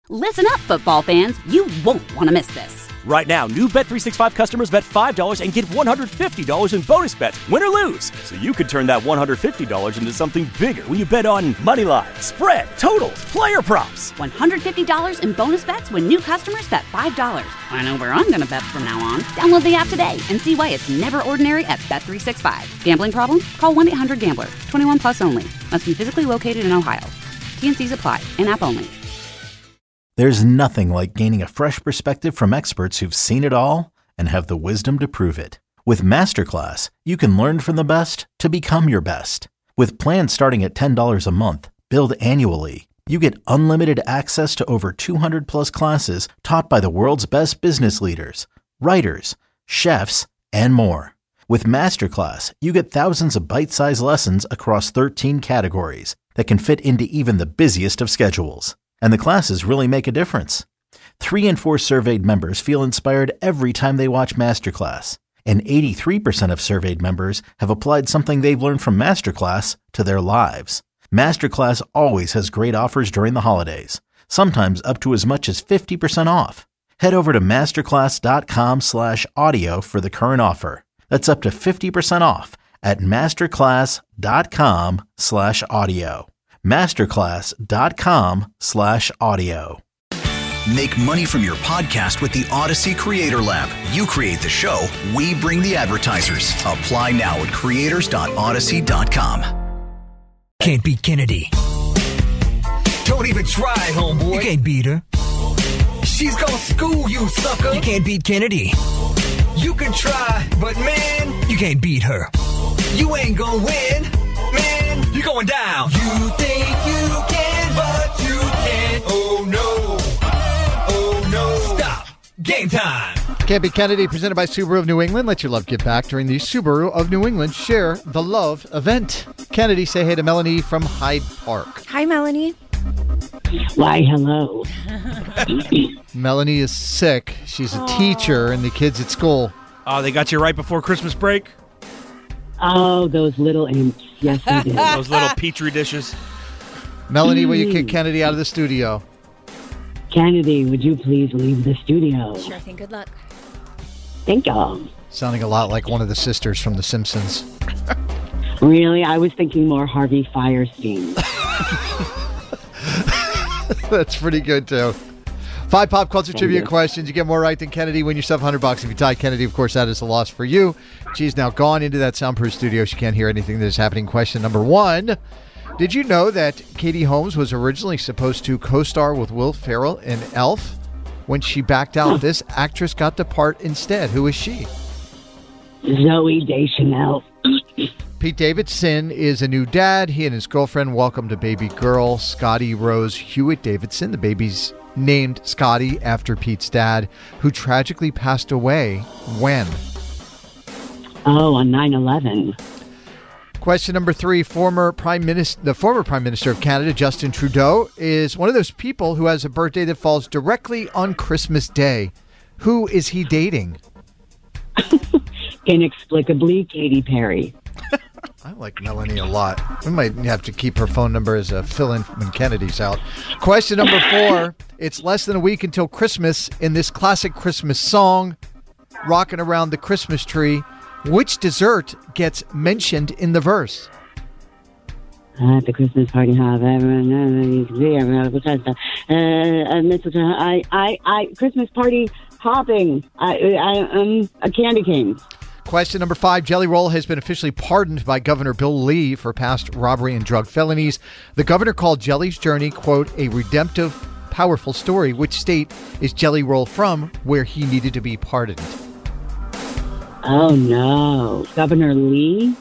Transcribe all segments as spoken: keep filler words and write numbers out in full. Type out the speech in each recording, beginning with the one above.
Listen up, football fans. You won't want to miss this. Right now, new Bet three sixty-five customers bet five dollars and get one hundred fifty dollars in bonus bets, win or lose. So you could turn that one hundred fifty dollars into something bigger when you bet on money line, spread, totals, player props. one hundred fifty dollars in bonus bets when new customers bet five dollars. I know where I'm going to bet from now on. Download the app today and see why it's never ordinary at Bet three sixty-five. Gambling problem? Call one eight hundred gambler. twenty-one plus only. Must be physically located in Ohio. T N Cs apply. In-app only. There's nothing like gaining a fresh perspective from experts who've seen it all and have the wisdom to prove it. With Masterclass, you can learn from the best to become your best. With plans starting at ten dollars a month, billed annually, you get unlimited access to over two hundred plus classes taught by the world's best business leaders, writers, chefs, and more. With Masterclass, you get thousands of bite-sized lessons across thirteen categories that can fit into even the busiest of schedules. And the classes really make a difference. Three in four surveyed members feel inspired every time they watch Masterclass. And eighty-three percent of surveyed members have applied something they've learned from Masterclass to their lives. Masterclass always has great offers during the holidays, sometimes up to as much as fifty percent off. Head over to masterclass.com slash audio for the current offer. That's up to fifty percent off at masterclass.com slash audio. masterclass.com slash audio. Make money from your podcast with the Odyssey Creator Lab. You create the show, we bring the advertisers. Apply now at creators dot odyssey dot com. Can't beat Kennedy. Don't even try, homeboy. You can't beat her. She's gonna school you, sucker. You can't beat Kennedy. You can try, but man, you can't beat her. You ain't gonna win. Man, you're going down. You think you can, but you can't. Oh no. Oh no. Stop. Game time. Can't Beat Kennedy, presented by Subaru of New England. Let your love get back during the Subaru of New England Share the Love event. Kennedy, say hey to Melanie from Hyde Park. Hi, Melanie. Why, hello. Melanie is sick. She's a Aww. teacher, and the kids at school. Oh, they got you right before Christmas break? Oh, those little imps. Yes, they did. Those little Petri dishes. Melanie, will you kick Kennedy out of the studio? Kennedy, would you please leave the studio? Sure thing. Good luck. Thank you. Sounding a lot like one of the sisters from The Simpsons. Really? I was thinking more Harvey Firestein. That's pretty good, too. Five pop culture Thank trivia you. questions. You get more right than Kennedy. Win yourself one hundred bucks. If you tie Kennedy, of course, that is a loss for you. She's now gone into that soundproof studio. She can't hear anything that is happening. Question number one. Did you know that Katie Holmes was originally supposed to co-star with Will Ferrell in Elf? When she backed out, this actress got the part instead. Who is she? Zooey Deschanel. Pete Davidson is a new dad. He and his girlfriend welcomed a baby girl, Scotty Rose Hewitt Davidson. The baby's named Scotty after Pete's dad, who tragically passed away when? Oh, on nine eleven. Question number three. Former Prime Minister, the former Prime Minister of Canada, Justin Trudeau, is one of those people who has a birthday that falls directly on Christmas Day. Who is he dating? Inexplicably, Katy Perry. I like Melanie a lot. We might have to keep her phone number as a fill-in when Kennedy's out. Question number four. It's less than a week until Christmas. In this classic Christmas song, Rockin' Around the Christmas Tree, which dessert gets mentioned in the verse? At the Christmas party, have everyone, uh, mistletoe, I, I, I, Christmas party hopping, I, I, um, a candy cane. Question number five. Jelly Roll has been officially pardoned by Governor Bill Lee for past robbery and drug felonies. The governor called Jelly's journey, quote, a redemptive, powerful story. Which state is Jelly Roll from, where he needed to be pardoned? Oh, no. Governor Lee?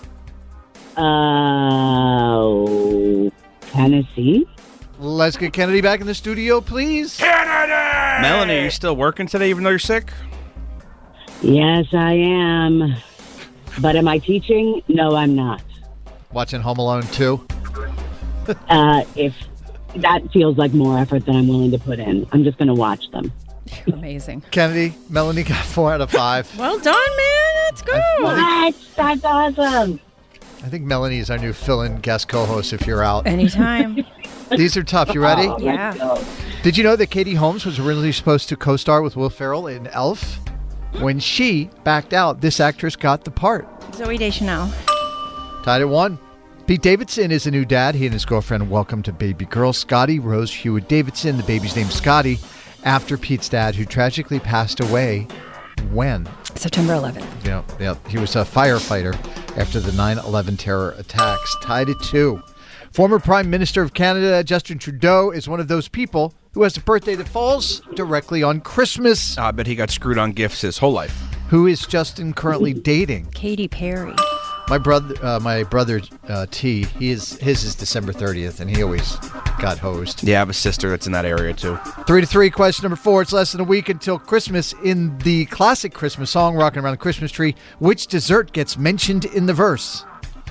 Oh, uh, Tennessee? Let's get Kennedy back in the studio, please. Kennedy! Melanie, are you still working today even though you're sick? Yes, I am. But am I teaching? No, I'm not. Watching Home Alone two? uh, if that feels like more effort than I'm willing to put in, I'm just going to watch them. Amazing. Kennedy, Melanie got four out of five. Well done, man. Let's go. What? That's awesome. I think Melanie is our new fill-in guest co-host if you're out. Anytime. These are tough. You ready? Oh, yeah. Did you know that Katie Holmes was originally supposed to co-star with Will Ferrell in Elf? When she backed out, this actress got the part. Zooey Deschanel. Tied at one. Pete Davidson is a new dad. He and his girlfriend welcomed a baby girl, Scotty Rose Hewitt Davidson. The baby's named Scotty after Pete's dad, who tragically passed away when? September eleventh. Yeah, yeah. He was a firefighter after the nine eleven terror attacks. Tied at two. Former Prime Minister of Canada, Justin Trudeau, is one of those people who has a birthday that falls directly on Christmas. I bet he got screwed on gifts his whole life. Who is Justin currently dating? Katy Perry. My brother, uh, my brother uh, T, he is his is December thirtieth, and he always got hosed. Yeah, I have a sister that's in that area too. Three to three. Question number four. It's less than a week until Christmas. In the classic Christmas song, "Rocking Around the Christmas Tree," which dessert gets mentioned in the verse?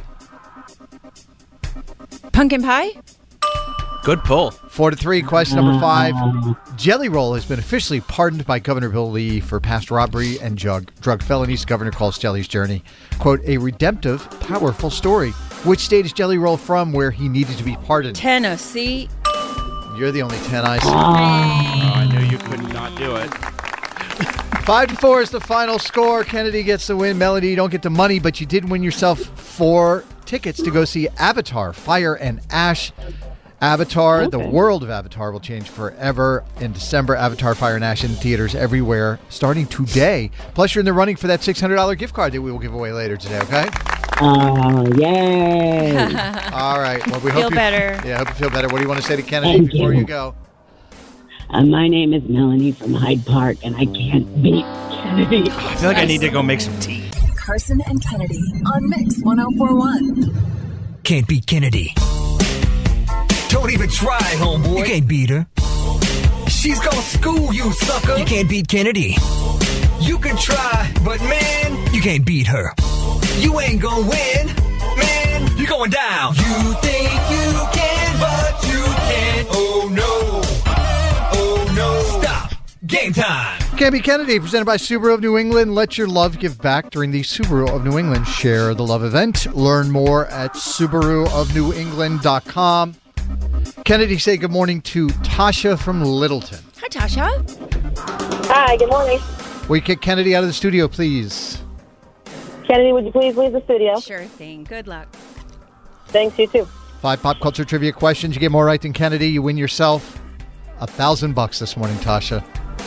Pumpkin pie? Good pull. Four to three. Question number five. Jelly Roll has been officially pardoned by Governor Bill Lee for past robbery and drug, drug felonies. The governor calls Jelly's journey, quote, a redemptive, powerful story. Which state is Jelly Roll from where he needed to be pardoned? Tennessee. You're the only ten I see. Oh, I knew you could not do it. Five to four is the final score. Kennedy gets the win. Melody, you don't get the money, but you did win yourself four tickets to go see Avatar, Fire and Ash. Avatar, okay. The world of Avatar will change forever in December. Avatar, Fire and Ash in theaters everywhere starting today. Plus, you're in the running for that six hundred dollars gift card that we will give away later today, okay? Oh, yay. All right. Well, we feel hope you, better. Yeah, hope you feel better. What do you want to say to Kennedy Thank before you, you go? Uh, my name is Melanie from Hyde Park, and I can't beat Kennedy. I feel like I need to go make some tea. Carson and Kennedy on Mix one oh four point one. Can't beat Kennedy. Don't even try, homeboy. You can't beat her. She's gonna school you, sucker. You can't beat Kennedy. You can try, but man, you can't beat her. You ain't gonna win, man. You're going down. You think you can, but you can't. Oh no. Oh no. Stop. Game time. Can't Beat Kennedy, presented by Subaru of New England. Let your love give back during the Subaru of New England Share the Love event. Learn more at Subaru of New England dot com. Kennedy, say good morning to Tasha from Littleton. Hi, Tasha. Hi, good morning. Will you kick Kennedy out of the studio, please? Kennedy, would you please leave the studio? Sure thing. Good luck. Thanks, you too. Five pop culture trivia questions. You get more right than Kennedy. You win yourself a thousand bucks this morning, Tasha.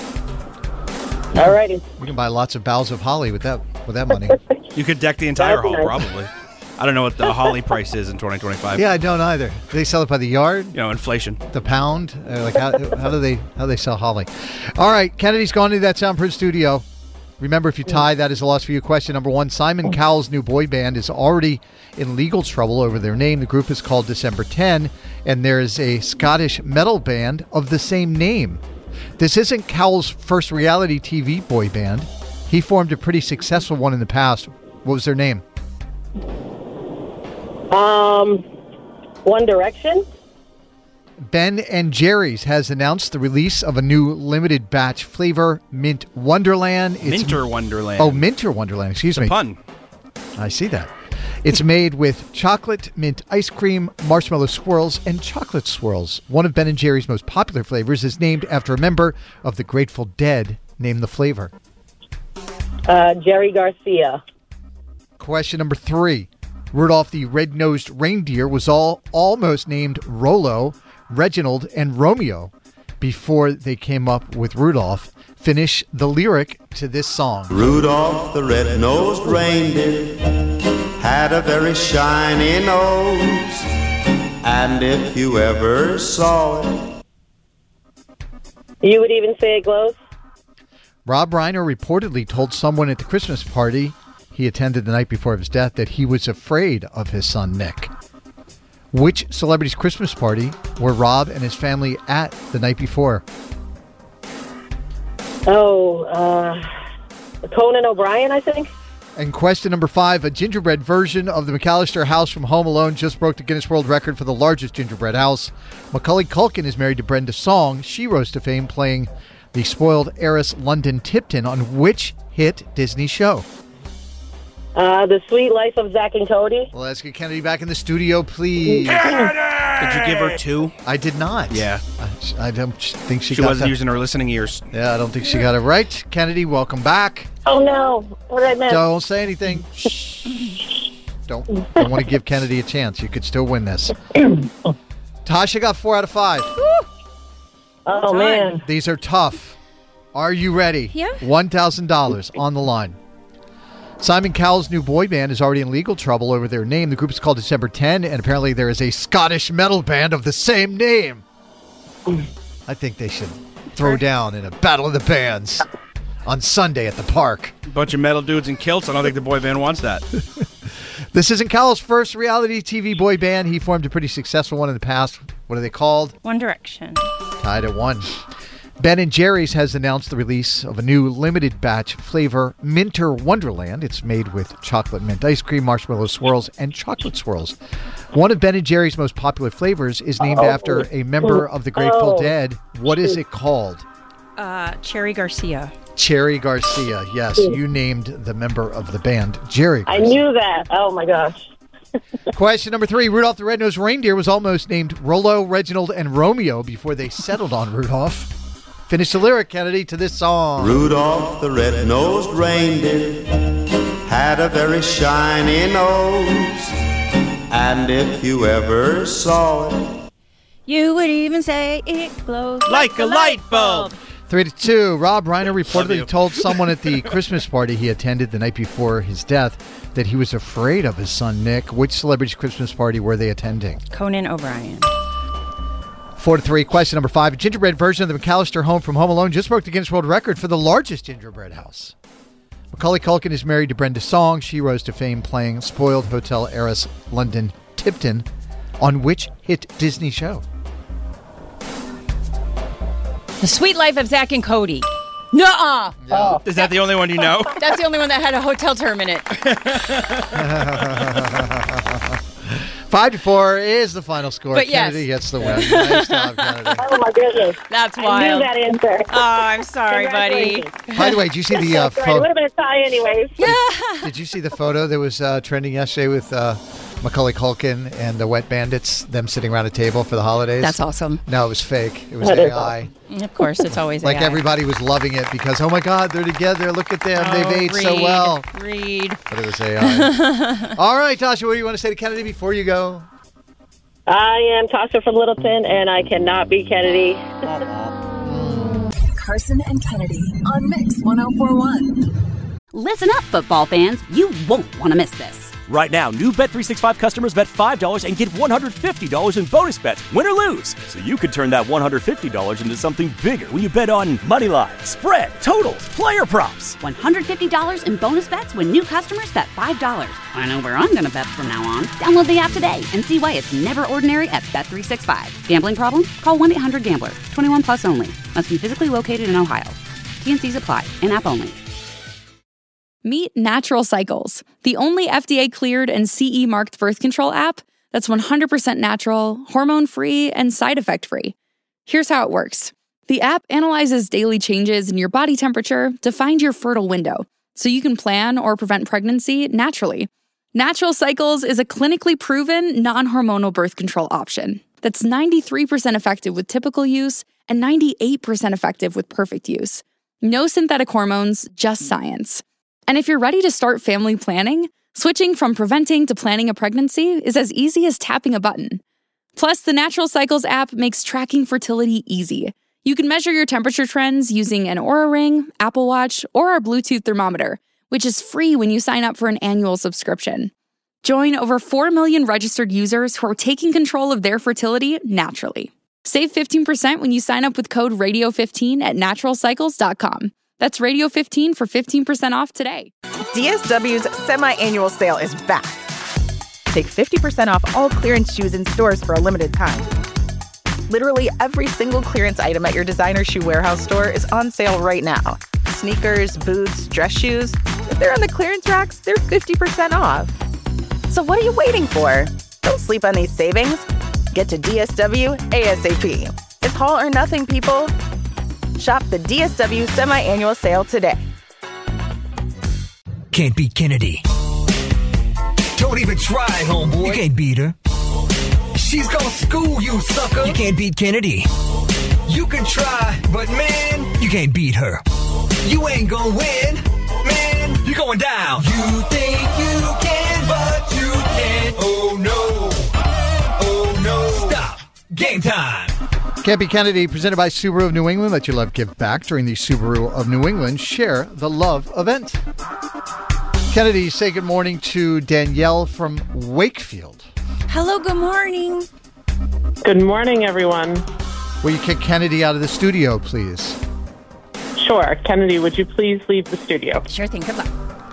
All righty. You can buy lots of boughs of holly with that with that money. You could deck the entire That'd be hall, nice. probably. I don't know what the holly price is in twenty twenty-five. Yeah, I don't either. Do they sell it by the yard? You know, inflation. The pound? Uh, like how, how do they how do they sell holly? All right, Kennedy's gone into that soundproof studio. Remember, if you tie, that is a loss for you. Question number one. Simon Cowell's new boy band is already in legal trouble over their name. The group is called December ten, and there is a Scottish metal band of the same name. This isn't Cowell's first reality T V boy band. He formed a pretty successful one in the past. What was their name? Um, One Direction. Ben and Jerry's has announced the release of a new limited batch flavor, Mint Wonderland. It's, Minter Wonderland. Oh, Minter Wonderland. Excuse it's me. A pun. I see that. It's made with chocolate, mint ice cream, marshmallow swirls, and chocolate swirls. One of Ben and Jerry's most popular flavors is named after a member of the Grateful Dead. Name the flavor. Uh, Jerry Garcia. Question number three. Rudolph the Red-Nosed Reindeer was all almost named Rollo, Reginald, and Romeo before they came up with Rudolph. Finish the lyric to this song. Rudolph the red-nosed reindeer had a very shiny nose, and if you ever saw it, You would even say it glows? Rob Reiner reportedly told someone at the Christmas party he attended the night before his death that he was afraid of his son, Nick. Which celebrity's Christmas party were Rob and his family at the night before? Oh, uh, Conan O'Brien, I think. And question number five, a gingerbread version of the McAllister house from Home Alone just broke the Guinness World Record for the largest gingerbread house. Macaulay Culkin is married to Brenda Song. She rose to fame playing the spoiled heiress London Tipton on which hit Disney show? Uh, The Sweet Life of Zack and Cody. Well, let's get Kennedy back in the studio, please. Kennedy! Did you give her two? I did not. Yeah. I, I don't think she, She got wasn't that. using her listening ears. Yeah, I don't think she got it right. Kennedy, welcome back. Oh, no. What did I miss? Don't say anything. Shh. Don't, don't want to give Kennedy a chance. You could still win this. Tasha got four out of five. Oh, man. These are tough. Are you ready? Yeah. one thousand dollars on the line. Simon Cowell's new boy band is already in legal trouble over their name. The group is called December tenth, and apparently there is a Scottish metal band of the same name. I think they should throw down in a battle of the bands on Sunday at the park. Bunch of metal dudes in kilts. I don't think the boy band wants that. This isn't Cowell's first reality T V boy band. He formed a pretty successful one in the past. What are they called? One Direction. Tied at one. Ben and Jerry's has announced the release of a new limited batch flavor, Minter Wonderland. It's made with chocolate mint ice cream, marshmallow swirls, and chocolate swirls. One of Ben and Jerry's most popular flavors is named Oh. after a member of the Grateful Oh. Dead. What is it called? Uh, Cherry Garcia. Cherry Garcia. Yes, you named the member of the band, Jerry I Garcia. knew that. Oh, my gosh. Question number three. Rudolph the Red-Nosed Reindeer was almost named Rollo, Reginald, and Romeo before they settled on Rudolph. Finish the lyric, Kennedy, to this song. Rudolph the red-nosed reindeer had a very shiny nose, and if you ever saw it, You would even say it glows like a light bulb. Three to two. Rob Reiner reportedly told someone at the Christmas party he attended the night before his death that he was afraid of his son, Nick. Which celebrity's Christmas party were they attending? Conan O'Brien. Four to three. Question number five. A gingerbread version of the McAllister home from Home Alone just broke the Guinness World Record for the largest gingerbread house. Macaulay Culkin is married to Brenda Song. She rose to fame playing spoiled hotel heiress London Tipton on which hit Disney show? The Sweet Life of Zach and Cody. Nuh-uh. Oh. Is that the only one you know? That's the only one that had a hotel term in it. Five to four is the final score. But yes. Kennedy gets the win. Nice job, Kennedy. Oh, my goodness. That's I wild. knew that answer. Oh, I'm sorry, buddy. Congratulations. By the way, did you see the uh, That's right. It photo? would have been a tie anyways. Did you see the photo that was uh, trending yesterday with uh, Macaulay Culkin and the Wet Bandits, them sitting around a table for the holidays? That's awesome. No, it was fake. It was That is A I. Of course, it's always Like A I. everybody was loving it because, oh my God, they're together. Look at them. They've Oh, aged so Reed, well. Reed. But it was A I. All right, Tasha, what do you want to say to Kennedy before you go? I am Tasha from Littleton, and I cannot be Kennedy. Carson and Kennedy on Mix one oh four one. Listen up, football fans. You won't want to miss this. Right now, new Bet three sixty-five customers bet five dollars and get one hundred fifty dollars in bonus bets, win or lose. So you could turn that one hundred fifty dollars into something bigger when you bet on money line, spread, totals, player props. one hundred fifty dollars in bonus bets when new customers bet five dollars. I know where I'm going to bet from now on. Download the app today and see why it's never ordinary at Bet three sixty-five. Gambling problem? Call one eight hundred gambler. twenty-one plus only. Must be physically located in Ohio. T N Cs apply. In-app only. Meet Natural Cycles, the only F D A-cleared and C E marked birth control app that's one hundred percent natural, hormone-free, and side effect-free. Here's how it works. The app analyzes daily changes in your body temperature to find your fertile window, so you can plan or prevent pregnancy naturally. Natural Cycles is a clinically proven, non-hormonal birth control option that's ninety-three percent effective with typical use and ninety-eight percent effective with perfect use. No synthetic hormones, just science. And if you're ready to start family planning, switching from preventing to planning a pregnancy is as easy as tapping a button. Plus, the Natural Cycles app makes tracking fertility easy. You can measure your temperature trends using an Oura Ring, Apple Watch, or our Bluetooth thermometer, which is free when you sign up for an annual subscription. Join over four million registered users who are taking control of their fertility naturally. Save fifteen percent when you sign up with code radio fifteen at natural cycles dot com. That's radio fifteen for fifteen percent off today. D S W's semi-annual sale is back. Take fifty percent off all clearance shoes in stores for a limited time. Literally every single clearance item at your designer shoe warehouse store is on sale right now. Sneakers, boots, dress shoes. If they're on the clearance racks, they're fifty percent off. So what are you waiting for? Don't sleep on these savings. Get to D S W ASAP. It's all or nothing, people. Shop the D S W semi-annual sale today. Can't beat Kennedy. Don't even try, homeboy. You can't beat her. She's gonna school you, sucker. You can't beat Kennedy. You can try, but man, You can't beat her. you ain't gonna win. Man, you're going down. You think you can, but you can't. Oh no. Oh no. Stop. Game time. Can't Be Kennedy, presented by Subaru of New England. Let your love give back during the Subaru of New England Share the Love event. Kennedy, say good morning to Danielle from Wakefield. Hello, good morning. Good morning, everyone. Will you kick Kennedy out of the studio, please? Sure. Kennedy, would you please leave the studio? Sure thing. Good luck.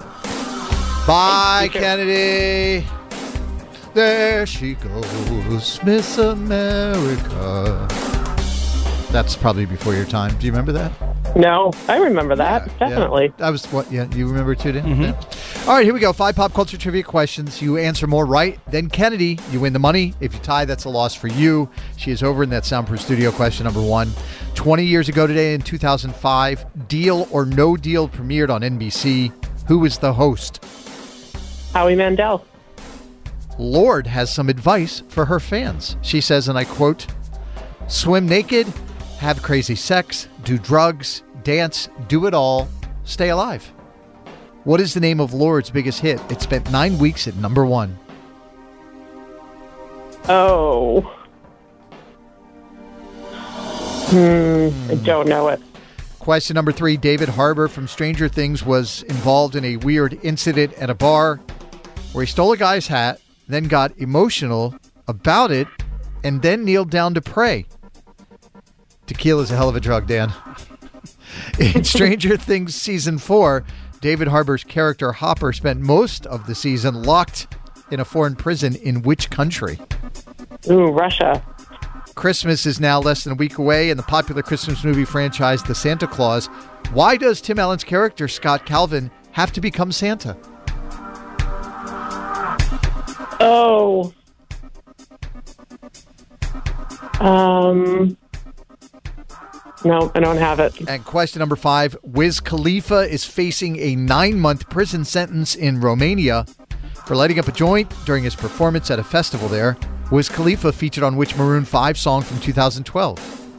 Bye, Kennedy. There she goes, Miss America. That's probably before your time. Do you remember that? No, I remember that. Yeah, Definitely. Yeah. I was what? Yeah, you remember too, didn't you? Yeah. All right, here we go. Five pop culture trivia questions. You answer more right than Kennedy, you win the money. If you tie, that's a loss for you. She is over in that Soundproof Studio. Question number one. twenty years ago today in two thousand five, Deal or No Deal premiered on N B C. Who was the host? Howie Mandel. Lorde has some advice for her fans. She says, and I quote, swim naked, have crazy sex, do drugs, dance, do it all, stay alive. What is the name of Lorde's biggest hit? It spent nine weeks at number one. Oh. Hmm, I don't know it. Question number three. David Harbour from Stranger Things was involved in a weird incident at a bar where he stole a guy's hat, then got emotional about it, and then kneeled down to pray. Tequila is a hell of a drug, Dan. In Stranger Things Season four, David Harbour's character Hopper spent most of the season locked in a foreign prison in which country? Ooh, Russia. Christmas is now less than a week away in the popular Christmas movie franchise, The Santa Claus. Why does Tim Allen's character, Scott Calvin, have to become Santa? Oh. Um... No, I don't have it. And question number five. Wiz Khalifa is facing a nine-month prison sentence in Romania for lighting up a joint during his performance at a festival there. Wiz Khalifa featured on which Maroon five song from two thousand twelve?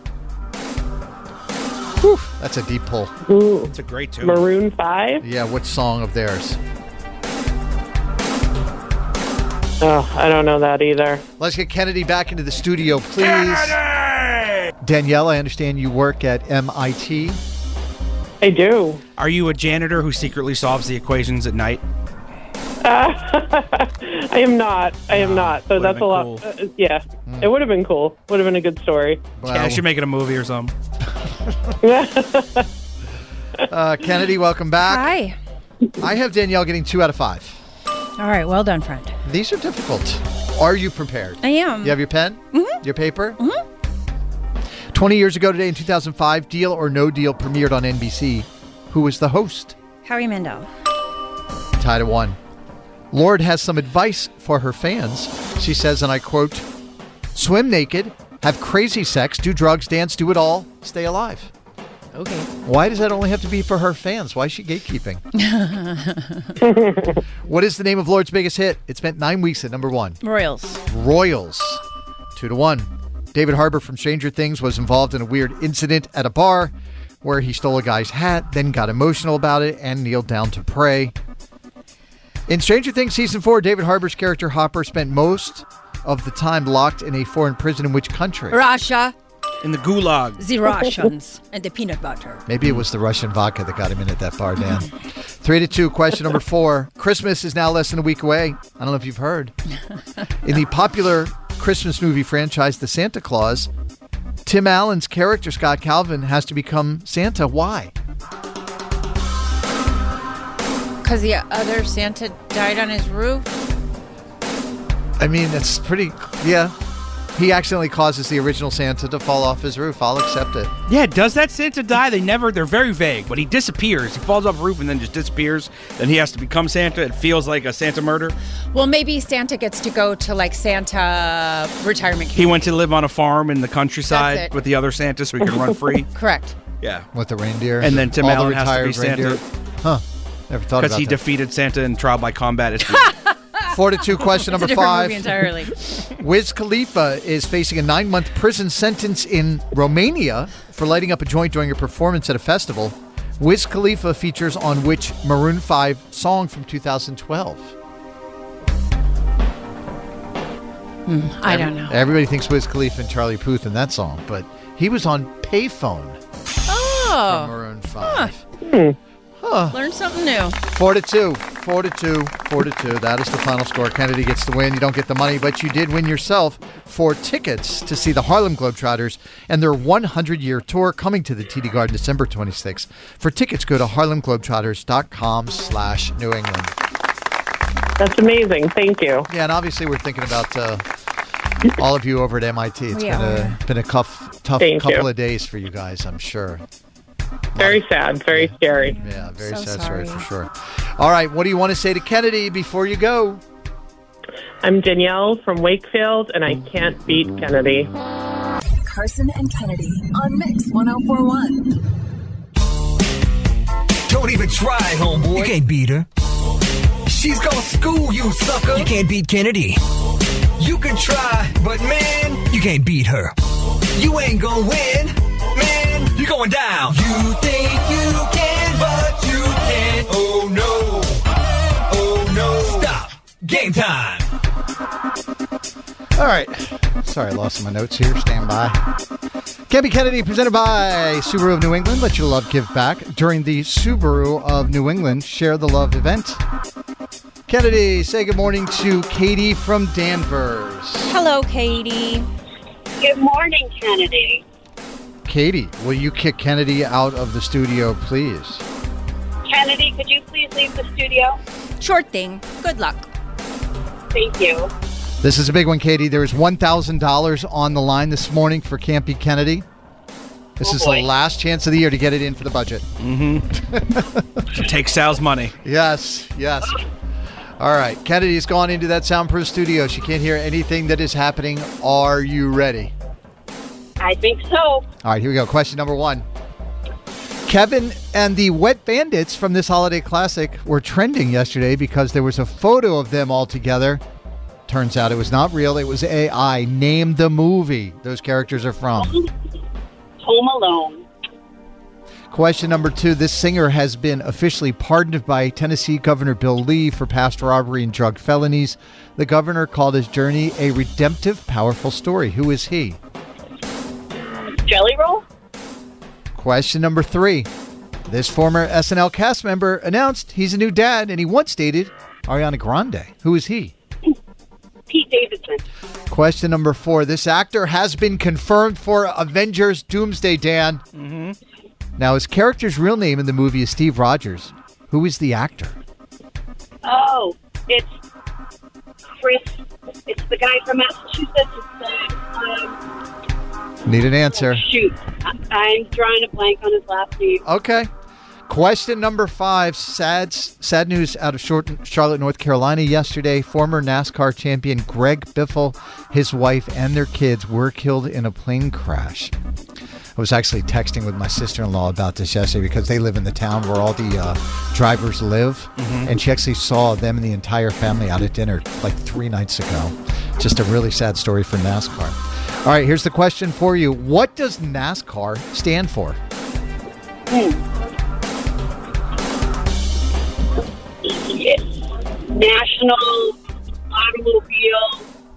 Whew, that's a deep pull. Ooh. It's a great tune. Maroon five? Yeah, what song of theirs? Oh, I don't know that either. Let's get Kennedy back into the studio, please. Kennedy! Danielle, I understand you work at M I T. I do. Are you a janitor who secretly solves the equations at night? Uh, I am not. I am not. So that's a lot. Cool. Uh, yeah, mm. It would have been cool. Would have been a good story. Well, yeah, I should make it a movie or something. uh, Kennedy, welcome back. Hi. I have Danielle getting two out of five. All right. Well done, friend. These are difficult. Are you prepared? I am. You have your pen? Mm-hmm. Your paper? Mm-hmm. twenty years ago today in two thousand five, Deal or No Deal premiered on N B C. Who was the host? Howie Mandel. Tied at one. Lorde has some advice for her fans. She says, and I quote, swim naked, have crazy sex, do drugs, dance, do it all, stay alive. Okay. Why does that only have to be for her fans? Why is she gatekeeping? What is the name of Lorde's biggest hit? It spent nine weeks at number one. Royals. Royals. Two to one. David Harbour from Stranger Things was involved in a weird incident at a bar where he stole a guy's hat, then got emotional about it and kneeled down to pray. In Stranger Things Season four, David Harbour's character Hopper spent most of the time locked in a foreign prison in which country? Russia. In the gulag. The Russians and the peanut butter. Maybe it was the Russian vodka that got him in at that bar, Dan. Three to two. Question number four. Christmas is now less than a week away. I don't know if you've heard. In the popular Christmas movie franchise, The Santa Claus, Tim Allen's character, Scott Calvin, has to become Santa. Why? Because the other Santa died on his roof? I mean, that's pretty, yeah. He accidentally causes the original Santa to fall off his roof. I'll accept it. Yeah, does that Santa die? They never, they're very vague, but he disappears. He falls off a roof and then just disappears. Then he has to become Santa. It feels like a Santa murder. Well, maybe Santa gets to go to like Santa retirement camp. He went to live on a farm in the countryside with the other Santa so he could run free. Correct. Yeah. With the reindeer. And then Tim All Allen the has to be retired Santa. reindeer. Huh. Never thought about that. Because he defeated Santa in trial by combat. Four to two. Question number It's a different five. movie entirely. Wiz Khalifa is facing a nine-month prison sentence in Romania for lighting up a joint during a performance at a festival. Wiz Khalifa features on which Maroon five song from two thousand twelve? Hmm, I don't know. Everybody thinks Wiz Khalifa and Charlie Puth in that song, but he was on Payphone Oh. from Maroon five. Huh. Huh. Learn something new. Four to two. Four to two. Four to two. That is the final score. Kennedy gets the win. You don't get the money, but you did win yourself four tickets to see the Harlem Globetrotters and their one hundred year tour coming to the T D Garden December twenty-sixth. For tickets, go to harlem globetrotters dot com slash New England. That's amazing. Thank you. Yeah, and obviously we're thinking about uh, all of you over at M I T. It's We been are. a been a tough, tough Thank couple you. of days for you guys, I'm sure. Very sad. Very scary. Yeah, very So sad sorry. story for sure. All right, what do you want to say to Kennedy before you go? I'm Danielle from Wakefield, and I can't beat Kennedy. Carson and Kennedy on Mix one oh four one. Don't even try, homeboy. You can't beat her. She's gonna school you, sucker. You can't beat Kennedy. You can try, but man, You can't beat her. you ain't gonna win. Man, you're going down. You think you can, but you can't. Oh no. Oh no. Stop. Game time. All right. Sorry, I lost my notes here. Stand by. Can't Be Kennedy, presented by Subaru of New England. Let your love give back during the Subaru of New England Share the Love event. Kennedy, say good morning to Katie from Danvers. Hello, Katie. Good morning, Kennedy. Katie, will you kick Kennedy out of the studio, please? Kennedy, could you please leave the studio? Short thing. Good luck. Thank you. This is a big one, Katie. There is one thousand dollars on the line this morning for Can't Be Kennedy. This Oh, is boy. the last chance of the year to get it in for the budget. Mm-hmm. Take Sal's money. Yes, yes. All right. Kennedy's gone into that soundproof studio. She can't hear anything that is happening. Are you ready? I think so. All right, here we go. Question number one. Kevin and the Wet Bandits from this holiday classic were trending yesterday because there was a photo of them all together. Turns out it was not real. It was A I. Name the movie those characters are from. Home Alone. Question number two. This singer has been officially pardoned by Tennessee Governor Bill Lee for past robbery and drug felonies. The governor called his journey a redemptive, powerful story. Who is he? Jelly Roll? Question number three. This former S N L cast member announced he's a new dad, and he once dated Ariana Grande. Who is he? Pete Davidson. Question number four. This actor has been confirmed for Avengers Doomsday, Dan. Mm-hmm. Now, his character's real name in the movie is Steve Rogers. Who is the actor? Oh, it's Chris. It's the guy from Massachusetts. It's, uh, um, Need an answer. shoot. I- I'm drawing a blank on his last name. Okay. Question number five. Sad, sad news out of Short- Charlotte, North Carolina yesterday. Former NASCAR champion Greg Biffle, his wife, and their kids were killed in a plane crash. I was actually texting with my sister-in-law about this yesterday because they live in the town where all the uh, drivers live. Mhm. And she actually saw them and the entire family out at dinner like three nights ago. Just a really sad story for NASCAR. All right, here's the question for you. What does NASCAR stand for? Yes. National Automobile.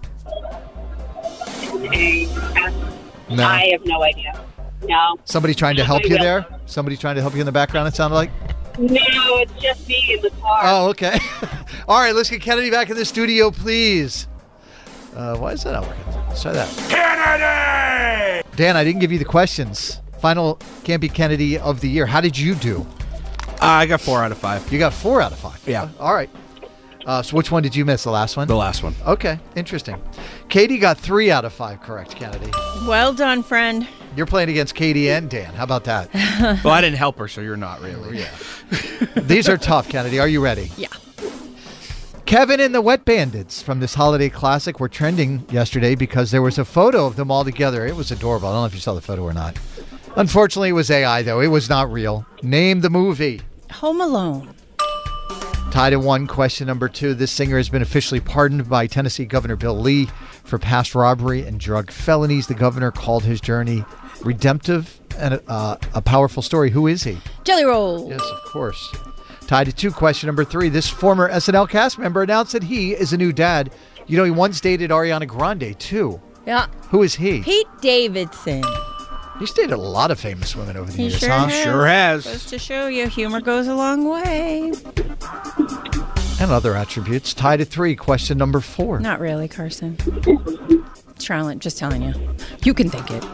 Okay. No. I have no idea. No. Somebody trying to help you I will. there? Somebody trying to help you in the background, it sounded like? No, it's just me in the car. Oh, okay. All right, let's get Kennedy back in the studio, please. Uh, why is that not working? Let's try that. Kennedy! Dan, I didn't give you the questions. Final Can't Be Kennedy of the year. How did you do? Uh, I got four out of five. You got four out of five? Yeah. All right. Uh, so which one did you miss? The last one? The last one. Okay, interesting. Katie got three out of five correct, Kennedy. Well done, friend. You're playing against Katie and Dan. How about that? Well, I didn't help her, so you're not really. Yeah. These are tough, Kennedy. Are you ready? Yeah. Kevin and the Wet Bandits from this holiday classic were trending yesterday because there was a photo of them all together. It was adorable. I don't know if you saw the photo or not. Unfortunately, it was A I, though. It was not real. Name the movie. Home Alone. Tied at one. Question number two. This singer has been officially pardoned by Tennessee Governor Bill Lee for past robbery and drug felonies. The governor called his journey redemptive and uh, a powerful story. Who is he? Jelly Roll. Yes, of course. Tied at two. Question number three. This former S N L cast member announced that he is a new dad. You know, he once dated Ariana Grande, too. Yeah. Who is he? Pete Davidson. He's dated a lot of famous women over the He years, sure huh? has. Sure has. Goes to show you, humor goes a long way. And other attributes. Tied at three. Question number four. Not really, Carson. Trying, just telling you. You can think it.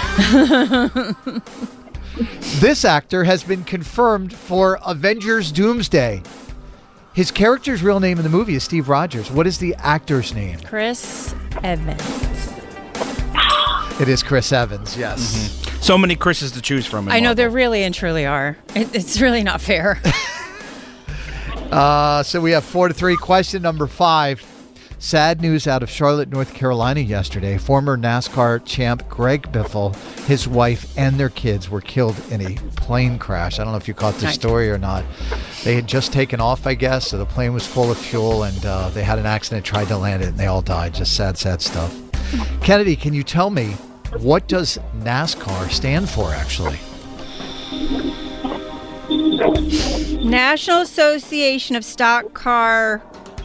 This actor has been confirmed for Avengers Doomsday. His character's real name in the movie is Steve Rogers. What is the actor's name? Chris Evans. It is Chris Evans, yes. Mm-hmm. So many Chris's to choose from. in I know Marvel. there really and truly are. It, it's really not fair. Uh, so we have four to three. Question number five. Sad news out of Charlotte, North Carolina yesterday. Former NASCAR champ Greg Biffle, his wife, and their kids were killed in a plane crash. I don't know if you caught this story or not. They had just taken off, I guess, so the plane was full of fuel, and uh, they had an accident, tried to land it, and they all died. Just sad, sad stuff. Kennedy, can you tell me, what does NASCAR stand for, actually? National Association of Stock Car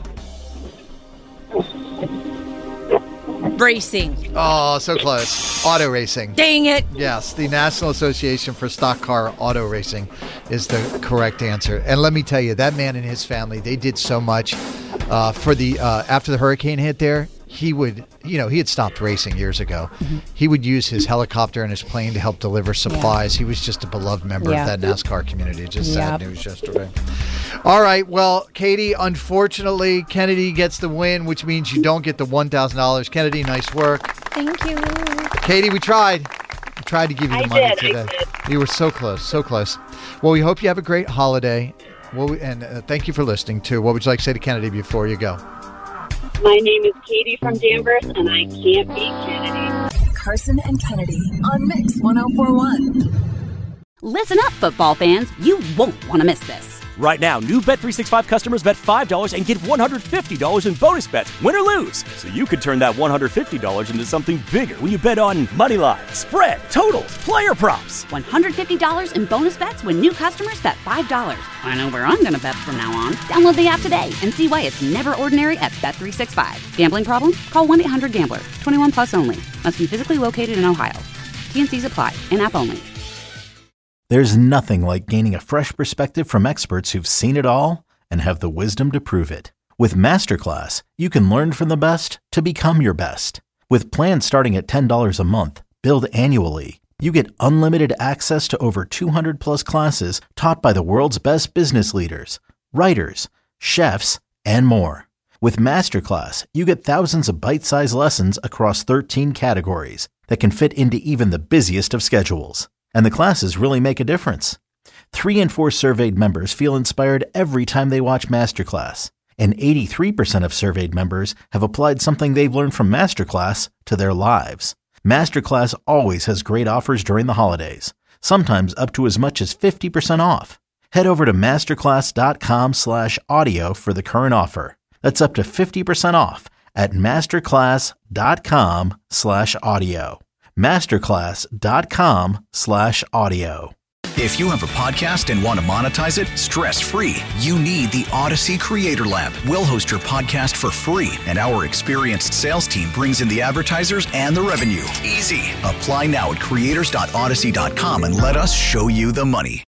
Racing. Oh, so close. Auto racing. Dang it. Yes, the National Association for Stock Car Auto Racing is the correct answer. And let me tell you, that man and his family, they did so much uh, for the uh, after the hurricane hit there. He would, you know, he had stopped racing years ago. Mm-hmm. He would use his helicopter and his plane to help deliver supplies. Yeah. He was just a beloved member yeah. of that NASCAR community. Just yep. sad news yesterday. All right. Well, Katie, unfortunately, Kennedy gets the win, which means you don't get the one thousand dollars. Kennedy, nice work. Thank you. Katie, we tried. We tried to give you the I money did, today. I did. You were so close, so close. Well, we hope you have a great holiday. Well, we, and uh, thank you for listening, too. What would you like to say to Kennedy before you go? My name is Katie from Danvers, and I can't beat Kennedy. Carson and Kennedy on Mix one oh four point one. Listen up, football fans. You won't want to miss this. Right now, new Bet three sixty-five customers bet five dollars and get one hundred fifty dollars in bonus bets, win or lose. So you could turn that one hundred fifty dollars into something bigger when you bet on money line, spread, totals, player props. one hundred fifty dollars in bonus bets when new customers bet five dollars. I know where I'm going to bet from now on. Download the app today and see why it's never ordinary at Bet three sixty-five. Gambling problem? Call one eight hundred gambler. twenty-one plus only. Must be physically located in Ohio. T and C's apply. In-app only. There's nothing like gaining a fresh perspective from experts who've seen it all and have the wisdom to prove it. With Masterclass, you can learn from the best to become your best. With plans starting at ten dollars a month, billed annually, you get unlimited access to over two hundred plus classes taught by the world's best business leaders, writers, chefs, and more. With Masterclass, you get thousands of bite-sized lessons across thirteen categories that can fit into even the busiest of schedules. And the classes really make a difference. Three in four surveyed members feel inspired every time they watch Masterclass. And eighty-three percent of surveyed members have applied something they've learned from Masterclass to their lives. Masterclass always has great offers during the holidays, sometimes up to as much as fifty percent off. Head over to masterclass.com slash audio for the current offer. That's up to fifty percent off at masterclass.com slash audio. Masterclass.com slash audio. If you have a podcast and want to monetize it stress-free, you need the Odyssey Creator Lab. We'll host your podcast for free, and our experienced sales team brings in the advertisers and the revenue. Easy. Apply now at creators dot odyssey dot com and let us show you the money.